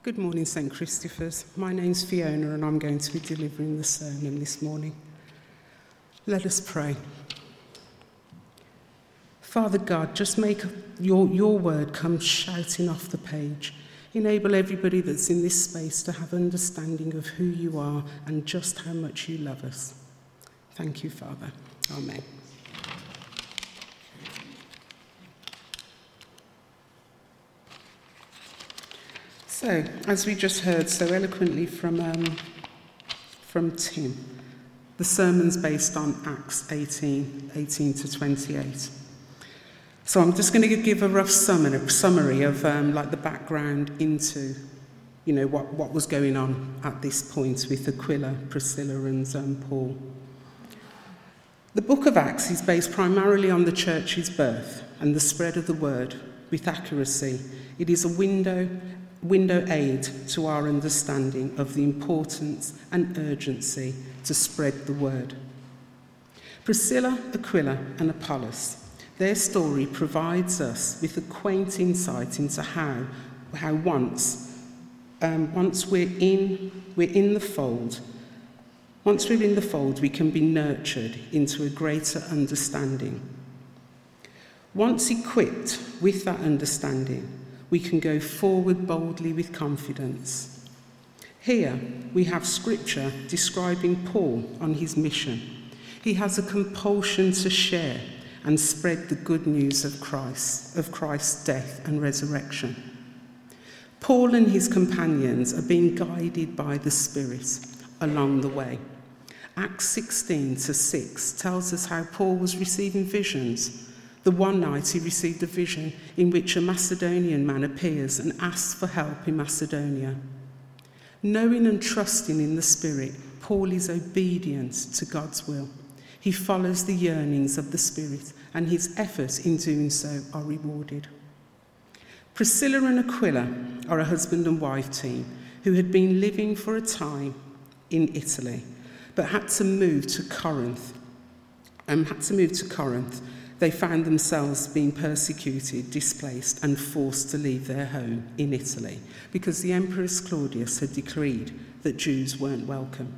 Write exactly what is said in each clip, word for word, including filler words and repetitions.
Good morning, Saint Christopher's. My name's Fiona and I'm going to be delivering the sermon this morning. Let us pray. Father God, just make your, your word come shouting off the page. Enable everybody that's in this space to have understanding of who you are and just how much you love us. Thank you, Father. Amen. So, as we just heard so eloquently from um, from Tim, the sermon's based on Acts eighteen, eighteen to twenty-eight. So I'm just going to give a rough summary, summary of um, like the background into, you know, what, what was going on at this point with Aquila, Priscilla and um, Paul. The book of Acts is based primarily on the church's birth and the spread of the word with accuracy. It is a window window aid to our understanding of the importance and urgency to spread the word. Priscilla, Aquila and Apollos, their story provides us with a quaint insight into how, how once, um, once we're in, we're in the fold, once we're in the fold, we can be nurtured into a greater understanding. Once equipped with that understanding, we can go forward boldly with confidence. Here we have scripture describing Paul on his mission. He has a compulsion to share and spread the good news of Christ, of Christ's death and resurrection. Paul and his companions are being guided by the Spirit along the way. Acts sixteen to six tells us how Paul was receiving visions. The one night he received a vision in which a Macedonian man appears and asks for help in Macedonia. Knowing and trusting in the Spirit, Paul is obedient to God's will. He follows the yearnings of the Spirit, and his efforts in doing so are rewarded. Priscilla and Aquila are a husband and wife team who had been living for a time in Italy, but had to move to Corinth. Um, had to move to Corinth. They found themselves being persecuted, displaced, and forced to leave their home in Italy because the Empress Claudius had decreed that Jews weren't welcome.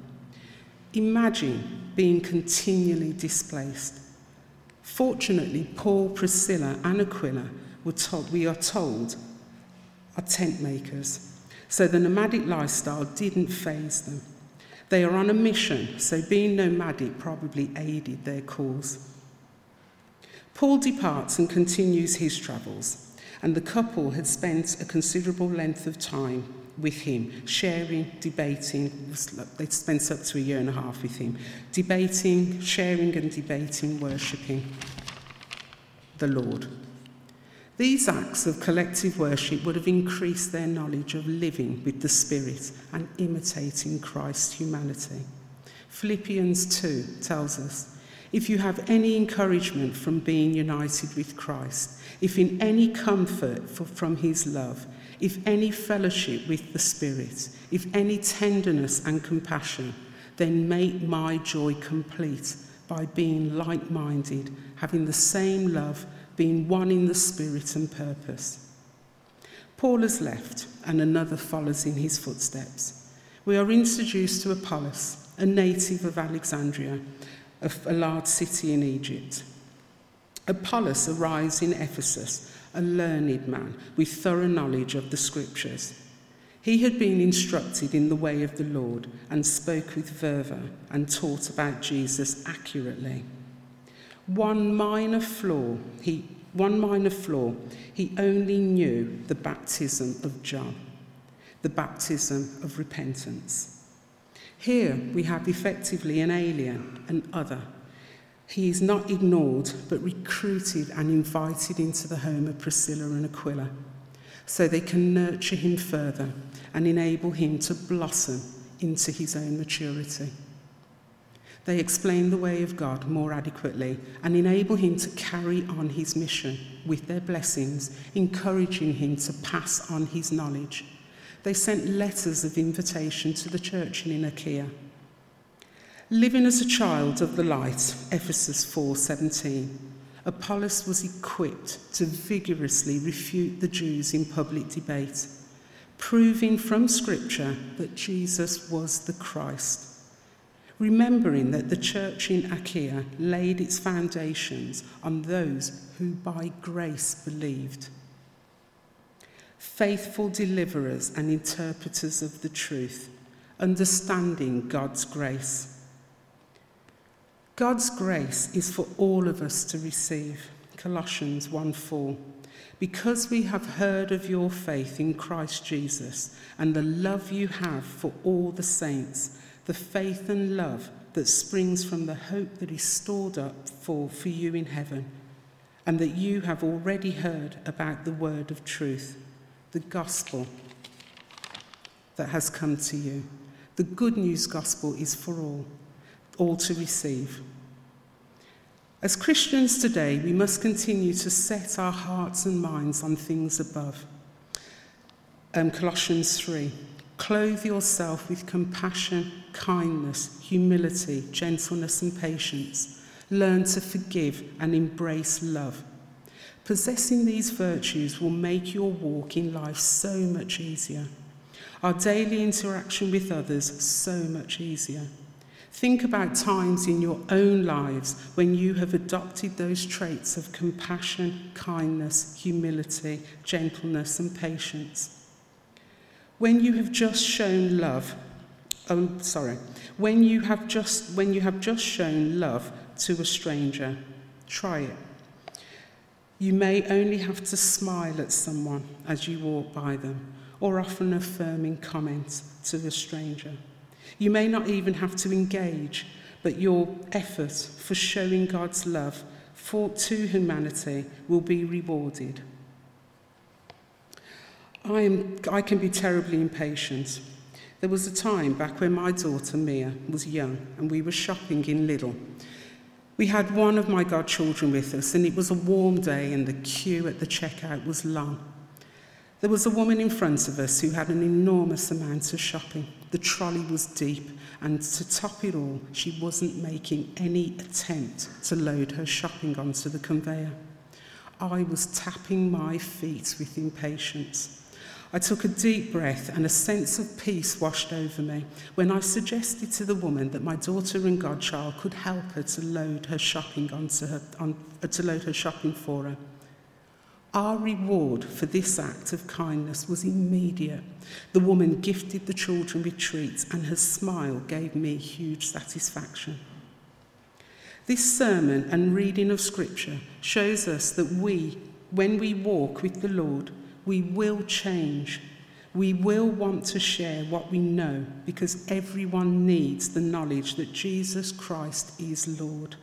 Imagine being continually displaced. Fortunately, Paul, Priscilla, and Aquila were told, we are told, are tent makers, so the nomadic lifestyle didn't faze them. They are on a mission, so being nomadic probably aided their cause. Paul departs and continues his travels, and the couple had spent a considerable length of time with him, sharing, debating. They'd spent up to a year and a half with him, debating, sharing and debating, worshipping the Lord. These acts of collective worship would have increased their knowledge of living with the Spirit and imitating Christ's humanity. Philippians two tells us, if you have any encouragement from being united with Christ, if in any comfort for, from his love, if any fellowship with the Spirit, if any tenderness and compassion, then make my joy complete by being like-minded, having the same love, being one in the Spirit and purpose. Paul has left, and another follows in his footsteps. We are introduced to Apollos, a native of Alexandria, a large city in Egypt. Apollos arrives in Ephesus, a learned man with thorough knowledge of the scriptures. He had been instructed in the way of the Lord and spoke with fervour and taught about Jesus accurately. One minor flaw, he, one minor flaw, he only knew the baptism of John, the baptism of repentance. Here we have effectively an alien, an other. He is not ignored, but recruited and invited into the home of Priscilla and Aquila, so they can nurture him further and enable him to blossom into his own maturity. They explain the way of God more adequately and enable him to carry on his mission with their blessings, encouraging him to pass on his knowledge. They sent letters of invitation to the church in Achaia. Living as a child of the light, Ephesus four seventeen, Apollos was equipped to vigorously refute the Jews in public debate. proving from Scripture that Jesus was the Christ, remembering that the church in Achaia laid its foundations on those who by grace believed. Faithful deliverers and interpreters of the truth, understanding God's grace. God's grace is for all of us to receive. Colossians one four. Because we have heard of your faith in Christ Jesus and the love you have for all the saints, the faith and love that springs from the hope that is stored up for, for you in heaven, and that you have already heard about the word of truth, the gospel that has come to you. The good news gospel is for all, all to receive. As Christians today, we must continue to set our hearts and minds on things above. Um, Colossians three. Clothe yourself with compassion, kindness, humility, gentleness and patience. Learn to forgive and embrace love. Possessing these virtues will make your walk in life so much easier. Our daily interaction with others so much easier. Think about times in your own lives when you have adopted those traits of compassion, kindness, humility, gentleness and patience. When you have just shown love, oh, sorry, when you have just when you have just shown love to a stranger, try it. You may only have to smile at someone as you walk by them, or offer an affirming comment to a stranger. You may not even have to engage, but your effort for showing God's love for, to humanity will be rewarded. I am, I can be terribly impatient. There was a time back when my daughter Mia was young and we were shopping in Lidl. We had one of my godchildren with us and it was a warm day and the queue at the checkout was long. There was a woman in front of us who had an enormous amount of shopping. The trolley was deep, and to top it all, she wasn't making any attempt to load her shopping onto the conveyor. I was tapping my feet with impatience. I took a deep breath and a sense of peace washed over me when I suggested to the woman that my daughter and godchild could help her to load her shopping onto her, on, uh, to load her shopping for her. Our reward for this act of kindness was immediate. The woman gifted the children with treats and her smile gave me huge satisfaction. This sermon and reading of Scripture shows us that we, when we walk with the Lord, we will change. We will want to share what we know because everyone needs the knowledge that Jesus Christ is Lord.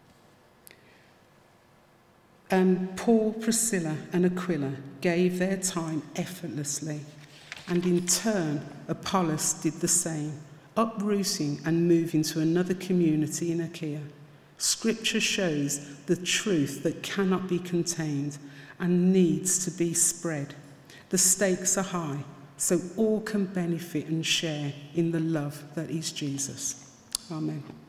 Um, Paul, Priscilla and Aquila gave their time effortlessly, and in turn Apollos did the same, uprooting and moving to another community in Achaia. Scripture shows the truth that cannot be contained and needs to be spread. The stakes are high, so all can benefit and share in the love that is Jesus. Amen.